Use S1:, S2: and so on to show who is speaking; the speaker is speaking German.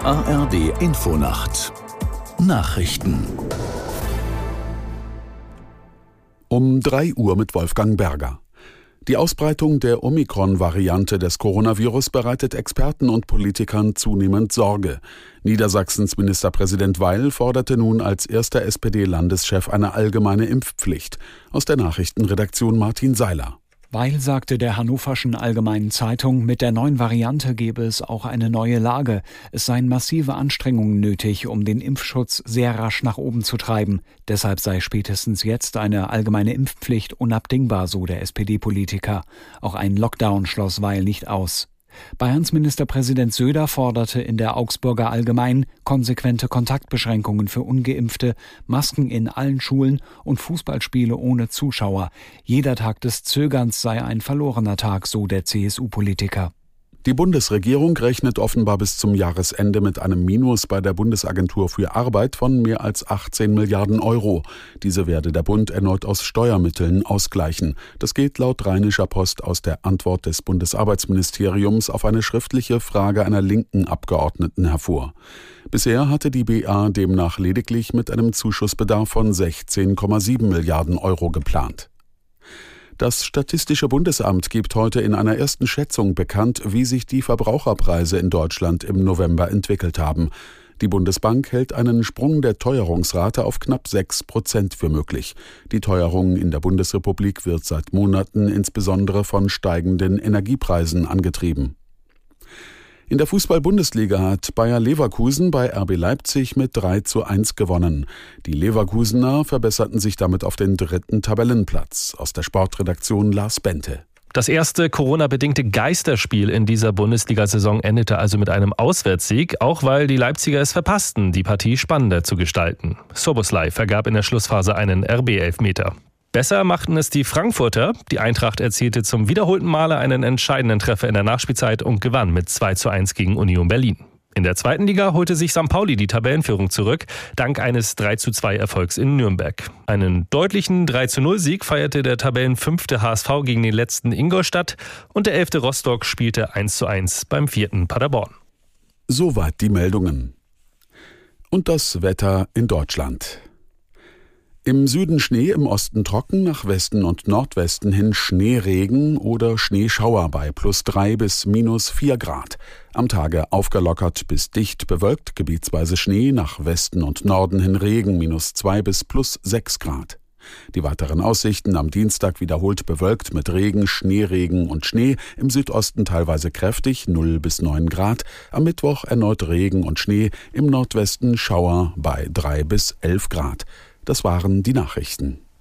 S1: Die ARD Infonacht Nachrichten um 3 Uhr mit Wolfgang Berger. Die Ausbreitung der Omikron-Variante des Coronavirus bereitet Experten und Politikern zunehmend Sorge. Niedersachsens Ministerpräsident Weil forderte nun als erster SPD-Landeschef eine allgemeine Impfpflicht. Aus der Nachrichtenredaktion Martin Seiler.
S2: Weil sagte der Hannoverschen Allgemeinen Zeitung, mit der neuen Variante gebe es auch eine neue Lage. Es seien massive Anstrengungen nötig, um den Impfschutz sehr rasch nach oben zu treiben. Deshalb sei spätestens jetzt eine allgemeine Impfpflicht unabdingbar, so der SPD-Politiker. Auch ein Lockdown schloss Weil nicht aus. Bayerns Ministerpräsident Söder forderte in der Augsburger Allgemeinen konsequente Kontaktbeschränkungen für Ungeimpfte, Masken in allen Schulen und Fußballspiele ohne Zuschauer. Jeder Tag des Zögerns sei ein verlorener Tag, so der CSU-Politiker.
S1: Die Bundesregierung rechnet offenbar bis zum Jahresende mit einem Minus bei der Bundesagentur für Arbeit von mehr als 18 Milliarden Euro. Diese werde der Bund erneut aus Steuermitteln ausgleichen. Das geht laut Rheinischer Post aus der Antwort des Bundesarbeitsministeriums auf eine schriftliche Frage einer linken Abgeordneten hervor. Bisher hatte die BA demnach lediglich mit einem Zuschussbedarf von 16,7 Milliarden Euro geplant. Das Statistische Bundesamt gibt heute in einer ersten Schätzung bekannt, wie sich die Verbraucherpreise in Deutschland im November entwickelt haben. Die Bundesbank hält einen Sprung der Teuerungsrate auf knapp 6% für möglich. Die Teuerung in der Bundesrepublik wird seit Monaten insbesondere von steigenden Energiepreisen angetrieben. In der Fußball-Bundesliga hat Bayer Leverkusen bei RB Leipzig mit 3:1 gewonnen. Die Leverkusener verbesserten sich damit auf den 3. Tabellenplatz. Aus der Sportredaktion Lars Bente.
S3: Das erste Corona-bedingte Geisterspiel in dieser Bundesliga-Saison endete also mit einem Auswärtssieg, auch weil die Leipziger es verpassten, die Partie spannender zu gestalten. Szoboszlai vergab in der Schlussphase einen RB-Elfmeter. Besser machten es die Frankfurter. Die Eintracht erzielte zum wiederholten Male einen entscheidenden Treffer in der Nachspielzeit und gewann mit 2:1 gegen Union Berlin. In der zweiten Liga holte sich St. Pauli die Tabellenführung zurück, dank eines 3:2 Erfolgs in Nürnberg. Einen deutlichen 3:0 feierte der Tabellenfünfte HSV gegen den letzten Ingolstadt und der 11. Rostock spielte 1:1 beim 4. Paderborn.
S1: Soweit die Meldungen. Und das Wetter in Deutschland. Im Süden Schnee, im Osten trocken, nach Westen und Nordwesten hin Schneeregen oder Schneeschauer bei +3 bis -4 Grad. Am Tage aufgelockert bis dicht bewölkt, gebietsweise Schnee, nach Westen und Norden hin Regen -2 bis +6 Grad. Die weiteren Aussichten: am Dienstag wiederholt bewölkt mit Regen, Schneeregen und Schnee, im Südosten teilweise kräftig 0 bis 9 Grad, am Mittwoch erneut Regen und Schnee, im Nordwesten Schauer bei 3 bis 11 Grad. Das waren die Nachrichten.